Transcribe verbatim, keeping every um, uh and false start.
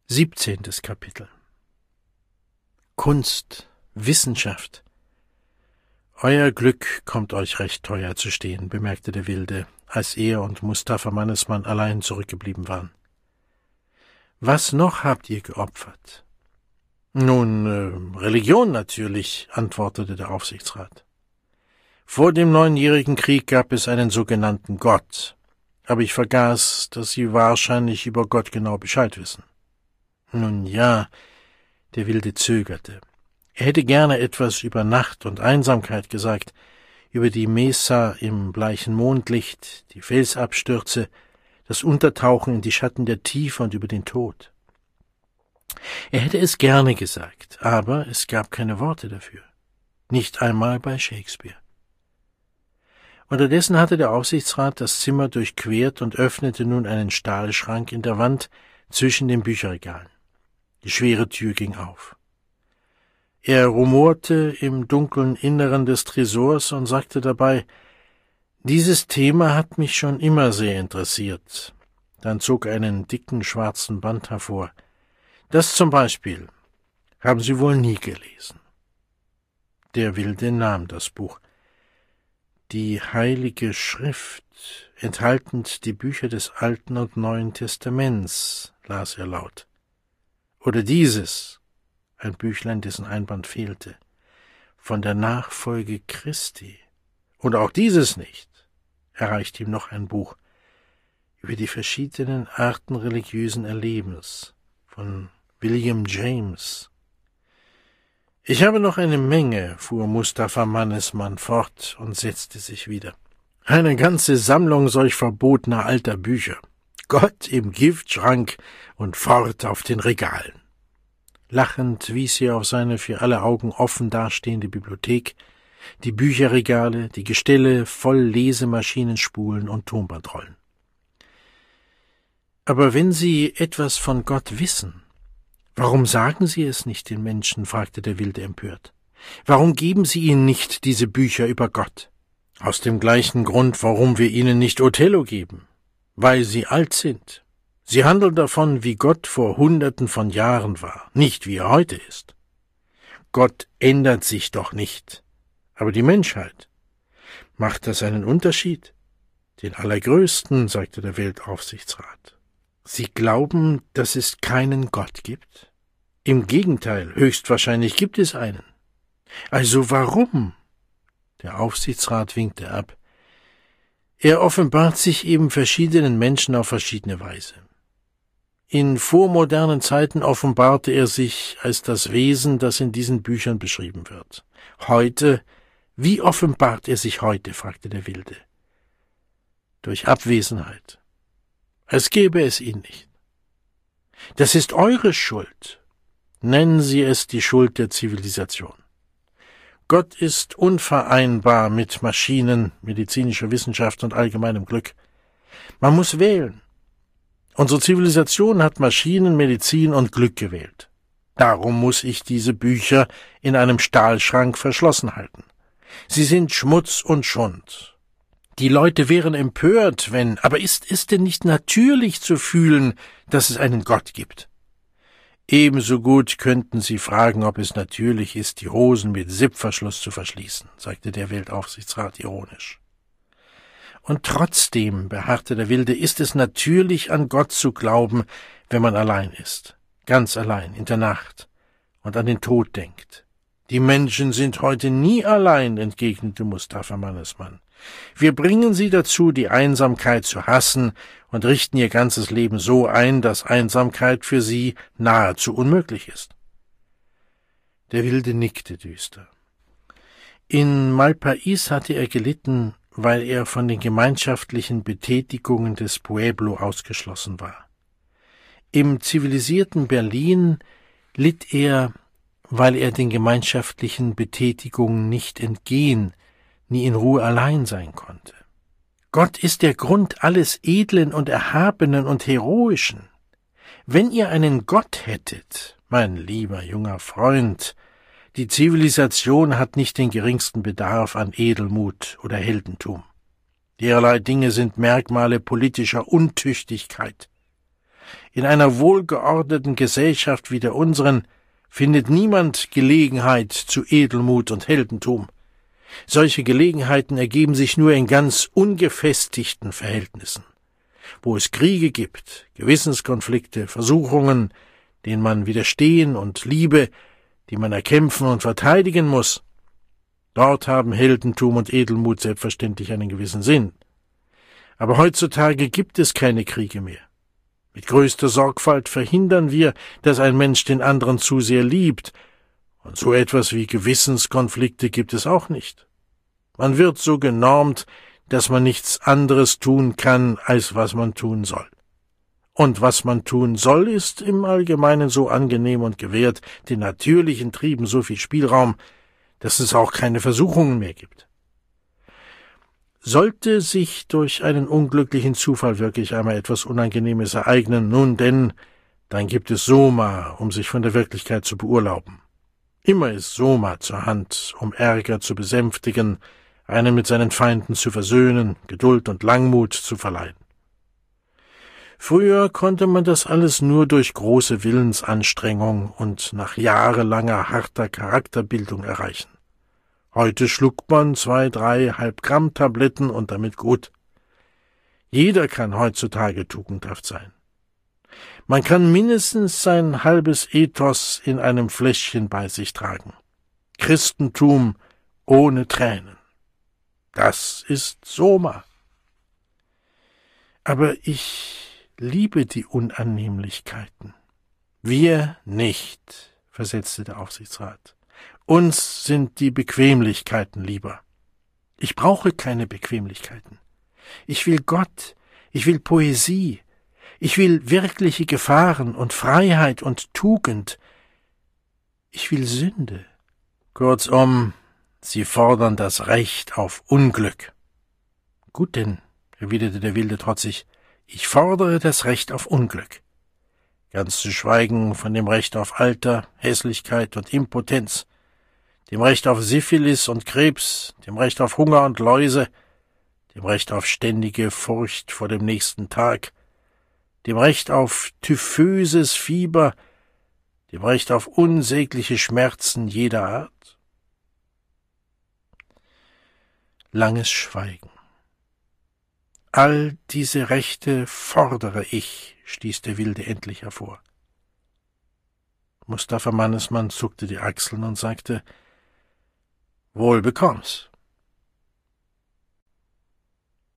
Siebzehntes Kapitel. Kunst, Wissenschaft. Euer Glück kommt euch recht teuer zu stehen, bemerkte der Wilde, als er und Mustafa Mannesmann allein zurückgeblieben waren. Was noch habt ihr geopfert? Nun, äh, Religion natürlich, antwortete der Aufsichtsrat. Vor dem Neunjährigen Krieg gab es einen sogenannten Gott, aber ich vergaß, dass Sie wahrscheinlich über Gott genau Bescheid wissen. Nun ja, der Wilde zögerte. Er hätte gerne etwas über Nacht und Einsamkeit gesagt, über die Mesa im bleichen Mondlicht, die Felsabstürze, das Untertauchen in die Schatten der Tiefe und über den Tod. Er hätte es gerne gesagt, aber es gab keine Worte dafür. Nicht einmal bei Shakespeare. Unterdessen hatte der Aufsichtsrat das Zimmer durchquert und öffnete nun einen Stahlschrank in der Wand zwischen den Bücherregalen. Die schwere Tür ging auf. Er rumorte im dunklen Inneren des Tresors und sagte dabei, »Dieses Thema hat mich schon immer sehr interessiert.« Dann zog er einen dicken schwarzen Band hervor. »Das zum Beispiel haben Sie wohl nie gelesen.« Der Wilde nahm das Buch. »Die Heilige Schrift, enthaltend die Bücher des Alten und Neuen Testaments«, las er laut. »Oder dieses«, ein Büchlein, dessen Einband fehlte, »von der Nachfolge Christi. Und auch dieses nicht«, erreichte ihm noch ein Buch, »über die verschiedenen Arten religiösen Erlebens, von William James.« »Ich habe noch eine Menge«, fuhr Mustafa Mannesmann fort und setzte sich wieder. »Eine ganze Sammlung solch verbotener alter Bücher. Gott im Giftschrank und fort auf den Regalen.« Lachend wies er auf seine für alle Augen offen dastehende Bibliothek, die Bücherregale, die Gestelle voll Lesemaschinenspulen und Tonbandrollen. »Aber wenn Sie etwas von Gott wissen, warum sagen Sie es nicht den Menschen?« fragte der Wilde empört. »Warum geben Sie ihnen nicht diese Bücher über Gott?« »Aus dem gleichen Grund, warum wir ihnen nicht Othello geben. Weil sie alt sind. Sie handeln davon, wie Gott vor Hunderten von Jahren war, nicht wie er heute ist. Gott ändert sich doch nicht. Aber die Menschheit. Macht das einen Unterschied?« »Den allergrößten«, sagte der Weltaufsichtsrat. »Sie glauben, dass es keinen Gott gibt? Im Gegenteil, höchstwahrscheinlich gibt es einen. Also warum?« Der Aufsichtsrat winkte ab. »Er offenbart sich eben verschiedenen Menschen auf verschiedene Weise. In vormodernen Zeiten offenbarte er sich als das Wesen, das in diesen Büchern beschrieben wird. Heute, wie offenbart er sich heute?« fragte der Wilde. »Durch Abwesenheit. Als gäbe es ihn nicht. Das ist eure Schuld. Nennen Sie es die Schuld der Zivilisation. Gott ist unvereinbar mit Maschinen, medizinischer Wissenschaft und allgemeinem Glück. Man muss wählen. Unsere Zivilisation hat Maschinen, Medizin und Glück gewählt. Darum muss ich diese Bücher in einem Stahlschrank verschlossen halten. Sie sind Schmutz und Schund. Die Leute wären empört, wenn, aber ist es denn nicht natürlich zu fühlen, dass es einen Gott gibt? Ebenso gut könnten Sie fragen, ob es natürlich ist, die Hosen mit Sippverschluss zu verschließen«, sagte der Weltaufsichtsrat ironisch. »Und trotzdem«, beharrte der Wilde, »ist es natürlich, an Gott zu glauben, wenn man allein ist, ganz allein, in der Nacht, und an den Tod denkt. Die Menschen sind heute nie allein«, entgegnete Mustafa Mannesmann. »Wir bringen sie dazu, die Einsamkeit zu hassen und richten ihr ganzes Leben so ein, dass Einsamkeit für sie nahezu unmöglich ist.« Der Wilde nickte düster. In Malpais hatte er gelitten, weil er von den gemeinschaftlichen Betätigungen des Pueblo ausgeschlossen war. Im zivilisierten Berlin litt er, weil er den gemeinschaftlichen Betätigungen nicht entgehen, nie in Ruhe allein sein konnte. Gott ist der Grund alles Edlen und Erhabenen und Heroischen. Wenn ihr einen Gott hättet, mein lieber junger Freund, die Zivilisation hat nicht den geringsten Bedarf an Edelmut oder Heldentum. Derlei Dinge sind Merkmale politischer Untüchtigkeit. In einer wohlgeordneten Gesellschaft wie der unseren findet niemand Gelegenheit zu Edelmut und Heldentum. Solche Gelegenheiten ergeben sich nur in ganz ungefestigten Verhältnissen. Wo es Kriege gibt, Gewissenskonflikte, Versuchungen, denen man widerstehen, und Liebe, die man erkämpfen und verteidigen muss, dort haben Heldentum und Edelmut selbstverständlich einen gewissen Sinn. Aber heutzutage gibt es keine Kriege mehr. Mit größter Sorgfalt verhindern wir, dass ein Mensch den anderen zu sehr liebt, und so etwas wie Gewissenskonflikte gibt es auch nicht. Man wird so genormt, dass man nichts anderes tun kann, als was man tun soll. Und was man tun soll, ist im Allgemeinen so angenehm und gewährt den natürlichen Trieben so viel Spielraum, dass es auch keine Versuchungen mehr gibt. Sollte sich durch einen unglücklichen Zufall wirklich einmal etwas Unangenehmes ereignen, nun denn, dann gibt es Soma, um sich von der Wirklichkeit zu beurlauben. Immer ist Soma zur Hand, um Ärger zu besänftigen, einen mit seinen Feinden zu versöhnen, Geduld und Langmut zu verleihen. Früher konnte man das alles nur durch große Willensanstrengung und nach jahrelanger harter Charakterbildung erreichen. Heute schluckt man zwei, drei Halbgramm-Tabletten und damit gut. Jeder kann heutzutage tugendhaft sein. Man kann mindestens sein halbes Ethos in einem Fläschchen bei sich tragen. Christentum ohne Tränen. Das ist Soma. Aber ich liebe die Unannehmlichkeiten. Wir nicht, versetzte der Aufsichtsrat. Uns sind die Bequemlichkeiten lieber. Ich brauche keine Bequemlichkeiten. Ich will Gott, ich will Poesie, ich will wirkliche Gefahren und Freiheit und Tugend. Ich will Sünde. Kurzum, Sie fordern das Recht auf Unglück. Gut denn, erwiderte der Wilde trotzig, ich fordere das Recht auf Unglück. Ganz zu schweigen von dem Recht auf Alter, Hässlichkeit und Impotenz, dem Recht auf Syphilis und Krebs, dem Recht auf Hunger und Läuse, dem Recht auf ständige Furcht vor dem nächsten Tag, dem Recht auf typhöses Fieber, dem Recht auf unsägliche Schmerzen jeder Art? Langes Schweigen. All diese Rechte fordere ich, stieß der Wilde endlich hervor. Mustafa Mannesmann zuckte die Achseln und sagte, »Wohl bekomm's.